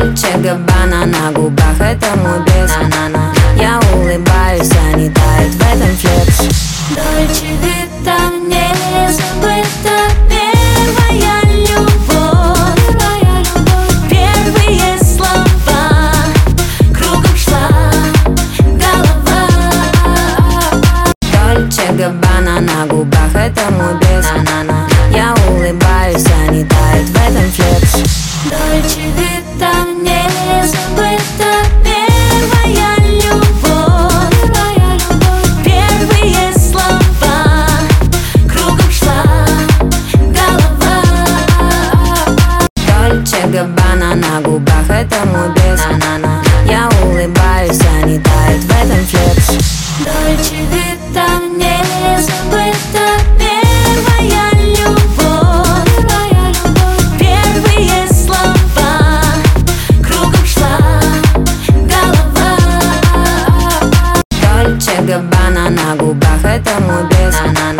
Дольче Габбана на губах, это мой бес. Я улыбаюсь, а не тает в этом флекс. Дольче Вита, не забыта первая любовь. Первые слова, кругом шла голова. Дольче Габбана на губах, это мой бес. Я улыбаюсь, а не тает в этом флекс. Дольче Вита, не забыта первая любовь. Первые слова, кругом шла голова. Дольче Габбана на губах, это мой бес. Я улыбаюсь, а не тает в этом флекс. Дольче Вита, не забыта первая любовь. Первые слова, кругом шла голова. Дольче Габбана на губах, это мой бес.